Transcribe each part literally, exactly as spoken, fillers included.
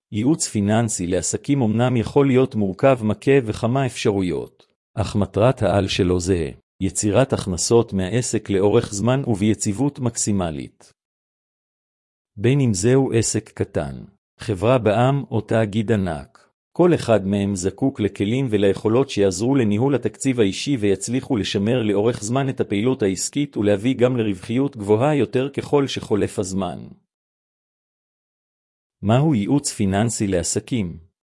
ייעוץ פיננסי לעסקים אמנם יכול להיות מורכב מכה וכמה אפשרויות, אך מטרת העל שלו זה יצירת הכנסות מהעסק לאורך זמן וביציבות מקסימלית. בין אם זהו עסק קטן, חברה בע"מ או תאגיד ענק, כל אחד מהם זקוק לכלים וליכולות שיעזרו לניהול התקציב האישי ויצליחו לשמר לאורך זמן את הפעילות העסקית ולהביא גם לרווחיות גבוהה יותר ככל שחולף הזמן. מהו ייעוץ פיננסי לעסקים?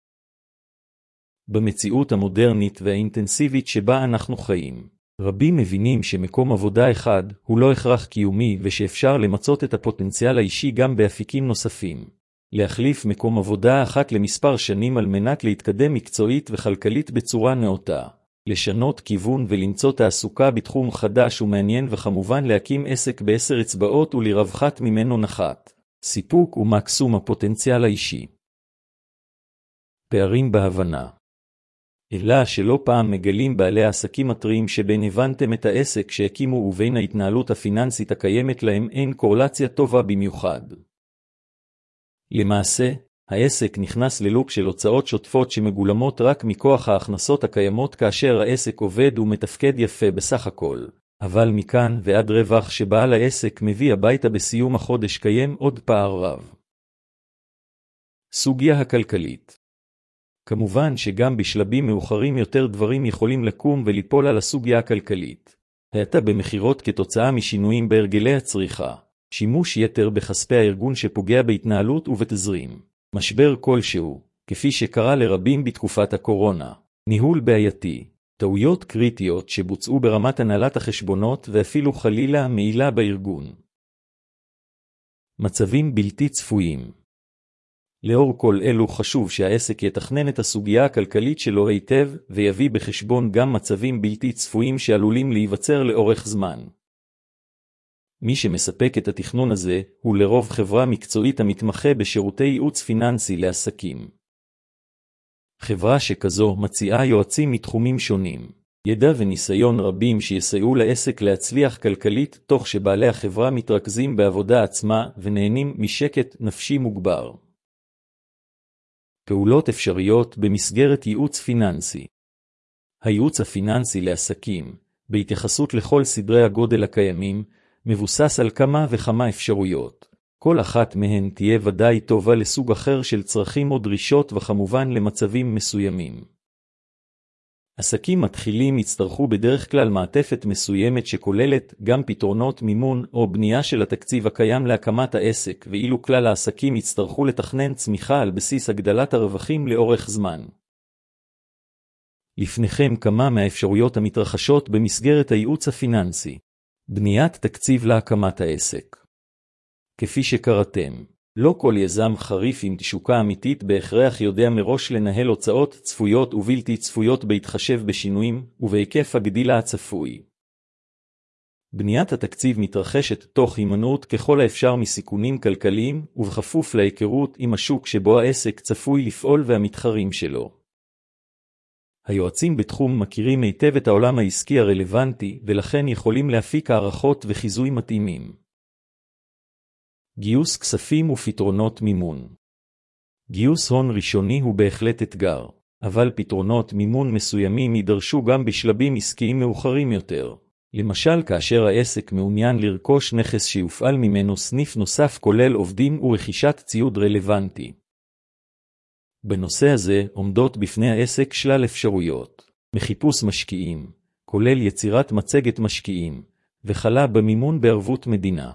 במציאות המודרנית והאינטנסיבית שבה אנחנו חיים, רבים מבינים שמקום עבודה אחד הוא לא הכרח קיומי ושאפשר למצות את הפוטנציאל האישי גם באפיקים נוספים. להחליף מקום עבודה אחת למספר שנים על מנת להתקדם מקצועית וכלכלית בצורה נאותה, לשנות כיוון ולמצוא תעסוקה בתחום חדש ומעניין וכמובן להקים עסק בעשר אצבעות ולרווחת ממנו נחת, סיפוק ומקסום הפוטנציאל האישי. פערים בהבנה. אלא שלא פעם מגלים בעלי העסקים מטרים שבין הבנתם את העסק שהקימו ובין ההתנהלות הפיננסית הקיימת להם אין קורלציה טובה במיוחד. למעשה, העסק נכנס ללופ של הוצאות שוטפות שמגולמות רק מכוח ההכנסות הקיימות כאשר העסק עובד ומתפקד יפה בסך הכל, אבל מכאן ועד רווח שבעל העסק מביא הביתה בסיום החודש קיים עוד פער רב. סוגיה הכלכלית. כמובן שגם בשלבים מאוחרים יותר דברים יכולים לקום וליפול על הסוגיה הכלכלית. האטה במחירות כתוצאה משינויים בהרגלי הצריכה, שימוש יתר בכספי הארגון שפוגע בהתנהלות ובתזרים, משבר כלשהו, כפי שקרה לרבים בתקופת הקורונה, ניהול בעייתי, טעויות קריטיות שבוצעו ברמת הנהלת החשבונות ואפילו חלילה מעילה בארגון. מצבים בלתי צפויים. לאור כל אלו חשוב שהעסק יתכנן את הסוגיה הכלכלית שלו היטב ויביא בחשבון גם מצבים בלתי צפויים שעלולים להיווצר לאורך זמן. מי שמספק את התכנון הזה הוא לרוב חברה מקצועית המתמחה בשירותי ייעוץ פיננסי לעסקים. חברה שכזו מציעה יועצים מתחומים שונים, ידע וניסיון רבים שיסייעו לעסק להצליח כלכלית תוך שבעלי החברה מתרכזים בעבודה עצמה ונהנים משקט נפשי מוגבר. פעולות אפשריות במסגרת ייעוץ פיננסי. הייעוץ הפיננסי לעסקים, בהתייחסות לכל סדרי הגודל הקיימים, מבוסס על כמה וכמה אפשרויות. כל אחת מהן תהיה ודאי טובה לסוג אחר של צרכים או דרישות וכמובן למצבים מסוימים. עסקים מתחילים יצטרכו בדרך כלל מעטפת מסוימת שכוללת גם פתרונות מימון או בנייה של התקציב הקיים להקמת העסק, ואילו כלל העסקים יצטרכו לתכנן צמיחה על בסיס הגדלת הרווחים לאורך זמן. לפניכם כמה מהאפשרויות המתרחשות במסגרת הייעוץ הפיננסי. בניית תקציב להקמת העסק. כפי שקראתם, לא כל יזם חריף עם תשוקה אמיתית בהכרח יודע מראש לנהל הוצאות צפויות ובלתי צפויות בהתחשב בשינויים ובהיקף הגדילה הצפוי. בניית התקציב מתרחשת תוך הימנעות ככל האפשר מסיכונים כלכליים ובכפוף להיכרות עם השוק שבו העסק צפוי לפעול והמתחרים שלו. היועצים בתחום מכירים היטב את העולם העסקי הרלוונטי ולכן יכולים להפיק הערכות וחיזוי מתאימים. גיוס כספים ופתרונות מימון. גיוס הון ראשוני הוא בהחלט אתגר, אבל פתרונות מימון מסוימים יידרשו גם בשלבים עסקיים מאוחרים יותר. למשל כאשר העסק מעוניין לרכוש נכס שיופעל ממנו סניף נוסף כולל עובדים ורכישת ציוד רלוונטי. בנושא הזה עומדות בפני העסק שלל אפשרויות, מחיפוש משקיעים, כולל יצירת מצגת משקיעים, וחלה במימון בערבות מדינה.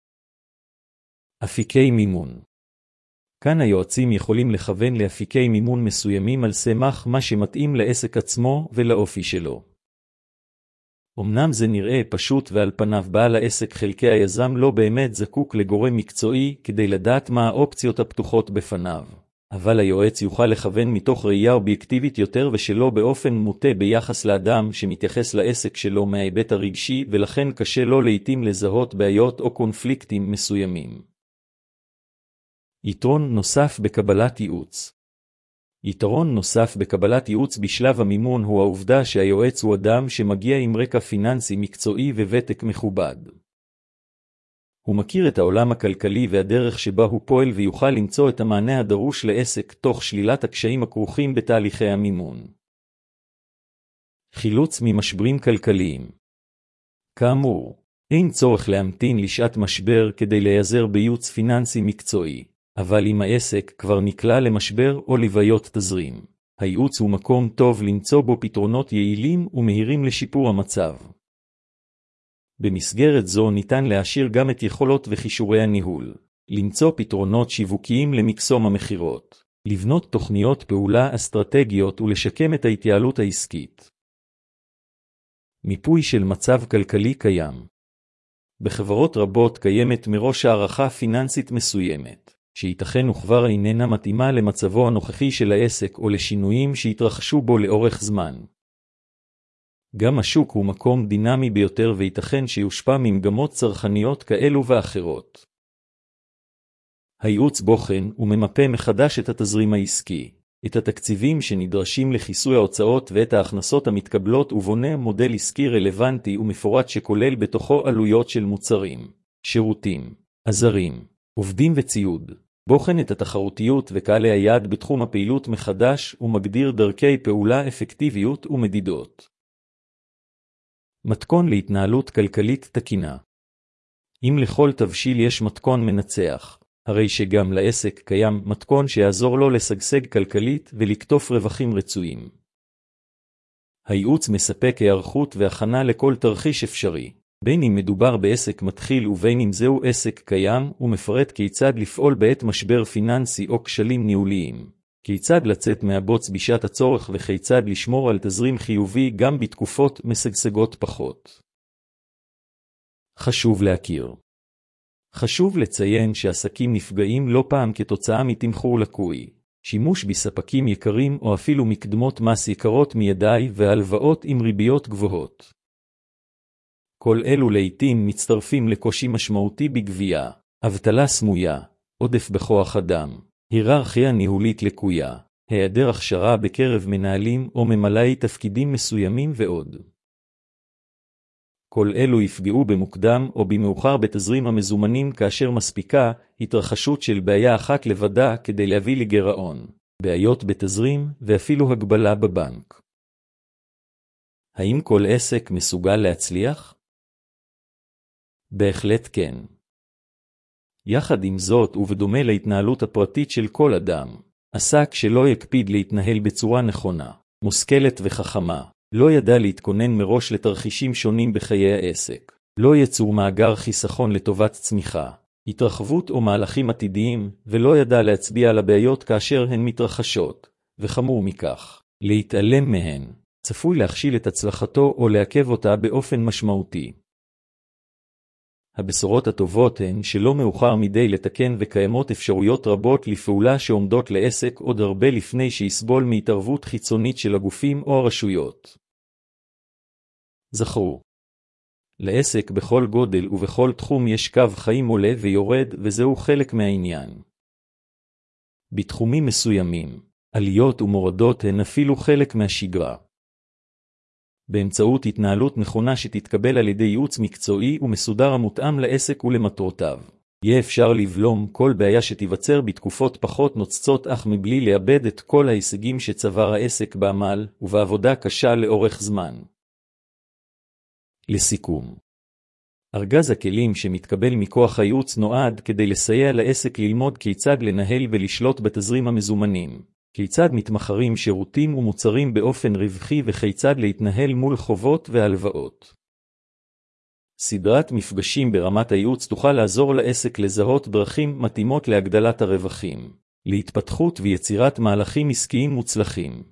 אפיקי מימון. כאן היועצים יכולים לכוון לאפיקי מימון מסוימים על סמך מה שמתאים לעסק עצמו ולאופי שלו. אמנם זה נראה פשוט ועל פניו בעל העסק חלקי היזם לא באמת זקוק לגורם מקצועי כדי לדעת מה האופציות הפתוחות בפניו. אבל היועץ יוכל לכוון מתוך ראייה אובייקטיבית יותר ושלא באופן מוטה ביחס לאדם שמתייחס לעסק שלו מההיבט הרגשי ולכן קשה לו לעתים לזהות בעיות או קונפליקטים מסוימים. יתרון נוסף בקבלת ייעוץ. יתרון נוסף בקבלת ייעוץ בשלב המימון הוא העובדה שהיועץ הוא אדם שמגיע עם רקע פיננסי מקצועי וותק מכובד. הוא מכיר את העולם הכלכלי והדרך שבה הוא פועל ויוכל למצוא את המענה הדרוש לעסק תוך שלילת הקשיים הכרוכים בתהליכי המימון. חילוץ ממשברים כלכליים. כאמור, אין צורך להמתין לשעת משבר כדי להיעזר בייעוץ פיננסי מקצועי, אבל אם העסק כבר נקלע למשבר או לבעיות תזרים, הייעוץ הוא מקום טוב למצוא בו פתרונות יעילים ומהירים לשיפור המצב. במסגרת זו ניתן להעשיר גם את יכולות וחישורי הניהול, למצוא פתרונות שיווקיים למקסום המחירות, לבנות תוכניות פעולה אסטרטגיות ולשקם את ההתייעלות העסקית. מיפוי של מצב כלכלי קיים. בחברות רבות קיימת מראש הערכה פיננסית מסוימת, שייתכן וכבר איננה מתאימה למצבו הנוכחי של העסק או לשינויים שהתרחשו בו לאורך זמן. גם השוק הוא מקום דינמי ביותר וייתכן שיושפע ממגמות צרכניות כאלו ואחרות. הייעוץ בוחן וממפה מחדש את התזרים העסקי, את התקציבים שנדרשים לכיסוי ההוצאות ואת ההכנסות המתקבלות ובונה מודל עסקי רלוונטי ומפורט שכולל בתוכו עלויות של מוצרים, שירותים, עזרים, עובדים וציוד. בוחן את התחרותיות וקהלי היעד בתחום הפעילות מחדש ומגדיר דרכי פעולה אפקטיביות ומדידות. מתכון להתנהלות כלכלית תקינה. אם לכל תבשיל יש מתכון מנצח, הרי שגם לעסק קיים מתכון שיעזור לו לשגשג כלכלית ולקטוף רווחים רצויים. הייעוץ מספק הערכות והכנה לכל תרחיש אפשרי, בין אם מדובר בעסק מתחיל ובין אם זהו עסק קיים, ומפרט כיצד לפעול בעת משבר פיננסי או כשלים ניהוליים, כיצד לצאת מהבוץ בשעת הצורך וכיצד לשמור על תזרים חיובי גם בתקופות משגשגות פחות. חשוב להכיר. חשוב לציין שעסקים נפגעים לא פעם כתוצאה מתמחור לקוי, שימוש בספקים יקרים או אפילו מקדמות מס יקרות מידי והלוואות עם ריביות גבוהות. כל אלו לעתים מצטרפים לקושי משמעותי בגבייה, אבטלה סמויה, עודף בכוח אדם, היררכיה ניהולית לקויה, היעדר הכשרה בקרב מנהלים או ממלאי תפקידים מסוימים ועוד. כל אלו יפגעו במוקדם או במאוחר בתזרים המזומנים כאשר מספיקה התרחשות של בעיה אחת לבדה כדי להביא לגירעון, בעיות בתזרים ואפילו הגבלה בבנק. האם כל עסק מסוגל להצליח? בהחלט כן. יחד עם זאת ובדומה להתנהלות הפרטית של כל אדם, עסק שלא יקפיד להתנהל בצורה נכונה, מושכלת וחכמה, לא ידע להתכונן מראש לתרחישים שונים בחיי העסק, לא יצור מאגר חיסכון לטובת צמיחה, התרחבות או מהלכים עתידיים, ולא ידע להצביע על הבעיות כאשר הן מתרחשות, וחמור מכך, להתעלם מהן, צפוי להכשיל את הצלחתו או לעכב אותה באופן משמעותי. הבשורות הטובות הן שלא מאוחר מדי לתקן וקיימות אפשרויות רבות לפעולה שעומדות לעסק עוד הרבה לפני שיסבול מהתערבות חיצונית של הגופים או הרשויות. זכרו, לעסק בכל גודל ובכל תחום יש קו חיים עולה ויורד וזהו חלק מהעניין. בתחומים מסוימים, עליות ומורדות הן אפילו חלק מהשגרה. באמצעות התנהלות נכונה שתתקבל על ידי ייעוץ מקצועי ומסודר המותאם לעסק ולמטרותיו, יהיה אפשר לבלום כל בעיה שתיווצר בתקופות פחות נוצצות אך מבלי לאבד את כל ההישגים שצבר העסק בעמל ובעבודה קשה לאורך זמן. לסיכום, ארגז הכלים שמתקבל מכוח הייעוץ נועד כדי לסייע לעסק ללמוד כיצד לנהל ולשלוט בתזרים המזומנים, כיצד מתמחרים שירותים ומוצרים באופן רווחי וכיצד להתנהל מול חובות והלוואות. סדרת מפגשים ברמת הייעוץ תוכל לעזור לעסק לזהות דרכים מתאימות להגדלת הרווחים, להתפתחות ויצירת מהלכים עסקיים מוצלחים.